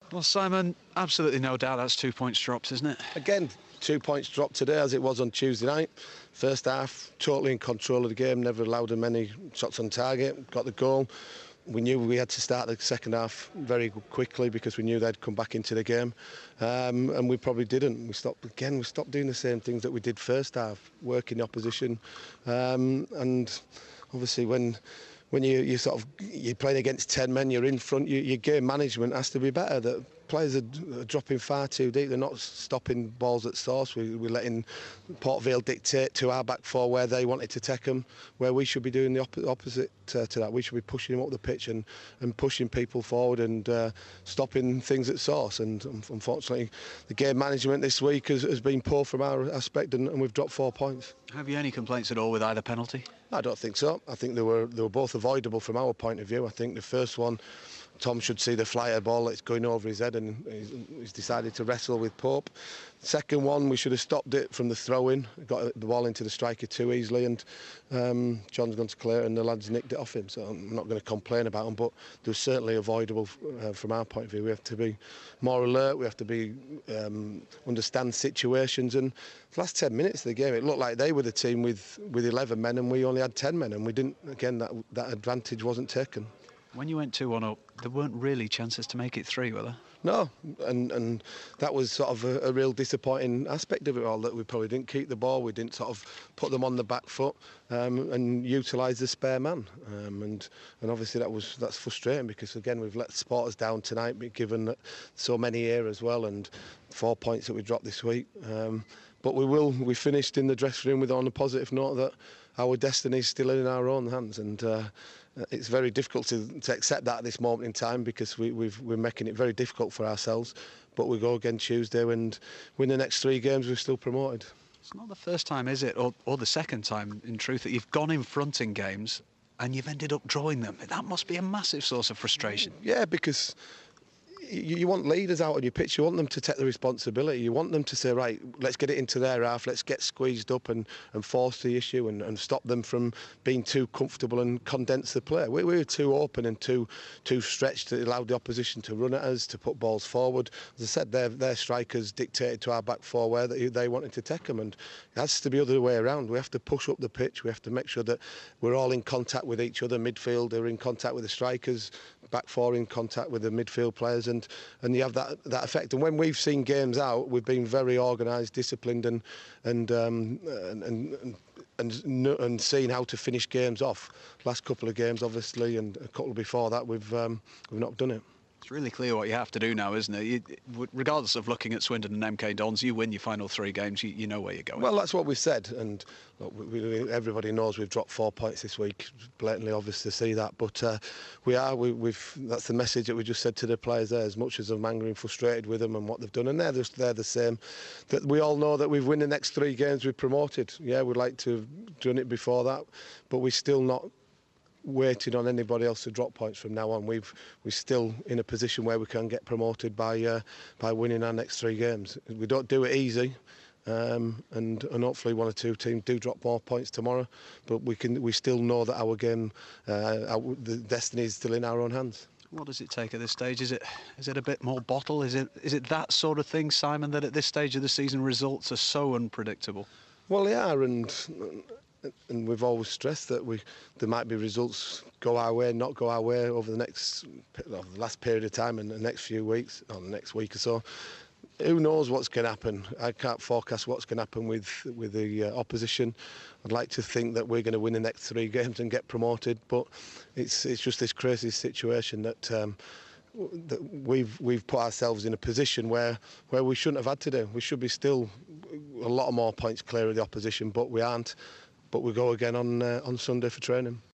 Well, Simon, absolutely no doubt that's 2 points dropped, isn't it? Again, 2 points dropped today as it was on Tuesday night. First half, totally in control of the game, never allowed them any shots on target, got the goal. We knew we had to start the second half very quickly because we knew they'd come back into the game, and we probably didn't. We stopped doing the same things that we did first half, working the opposition, and obviously when you're playing against 10 men, you're in front, your game management has to be better. That players are dropping far too deep. They're not stopping balls at source. We're letting Port Vale dictate to our back four where they wanted to take them, where we should be doing the opposite to that. We should be pushing them up the pitch and pushing people forward and stopping things at source. And unfortunately, the game management this week has been poor from our aspect, and we've dropped 4 points. Have you any complaints at all with either penalty? I don't think so. I think they were both avoidable from our point of view. I think the first one, Tom should see the flyer ball that's going over his head, and he's decided to wrestle with Pope. Second one, we should have stopped it from the throw-in. Got the ball into the striker too easily, and John's gone to clear it, and the lads nicked it off him. So I'm not going to complain about them, but they're certainly avoidable from our point of view. We have to be more alert. We have to be understand situations. And the last 10 minutes of the game, it looked like they were the team with 11 men, and we only had 10 men, and we didn't. Again, that advantage wasn't taken. When you went 2-1 up, there weren't really chances to make it 3, were there? No, and that was sort of a real disappointing aspect of it all, that we probably didn't keep the ball, we didn't sort of put them on the back foot and utilise the spare man. And obviously that's frustrating, because again we've let supporters down tonight, given that so many here as well, and 4 points that we dropped this week. But we finished in the dressing room with on a positive note that our destiny is still in our own hands, and it's very difficult to accept that at this moment in time, because we're making it very difficult for ourselves. But we go again Tuesday and win the next 3 games, we're still promoted. It's not the first time, is it, or the second time, in truth, that you've gone in front in games and you've ended up drawing them. That must be a massive source of frustration. Yeah, because you want leaders out on your pitch. You want them to take the responsibility. You want them to say, right, let's get it into their half, let's get squeezed up and force the issue and stop them from being too comfortable and condense the play. We were too open and too stretched. It allowed the opposition to run at us, to put balls forward. As I said, their strikers dictated to our back four where they wanted to take them, and it has to be the other way around. We have to push up the pitch. We have to make sure that we're all in contact with each other. Midfield are in contact with the strikers, back four in contact with the midfield players, and you have that effect. And when we've seen games out, we've been very organised, disciplined, and seeing how to finish games off. Last couple of games, obviously, and a couple before that, we've not done it. It's really clear what you have to do now, isn't it? Regardless of looking at Swindon and MK Dons, you win your final 3 games, you know where you're going. Well, that's what we've said, and look, everybody knows we've dropped 4 points this week. Blatantly obvious to see that, but that's the message that we just said to the players there. As much as I'm angry and frustrated with them and what they've done, and they're the same. That we all know that we've won the next 3 games, we've promoted. Yeah, we'd like to have done it before that, but we're still not waiting on anybody else to drop points from now on. We're still in a position where we can get promoted by winning our next 3 games. We don't do it easy, and hopefully 1 or 2 teams do drop more points tomorrow. But we still know that our game, the destiny is still in our own hands. What does it take at this stage? Is it a bit more bottle? Is it that sort of thing, Simon, that at this stage of the season results are so unpredictable? Well, they are, and we've always stressed that there might be results go our way, not go our way over the last period of time and the next few weeks, or the next week or so. Who knows what's going to happen? I can't forecast what's going to happen with the opposition. I'd like to think that we're going to win the next 3 games and get promoted, but it's just this crazy situation that we've put ourselves in a position where we shouldn't have had to do. We should be still a lot more points clear of the opposition, but we aren't. But we go again on Sunday for training.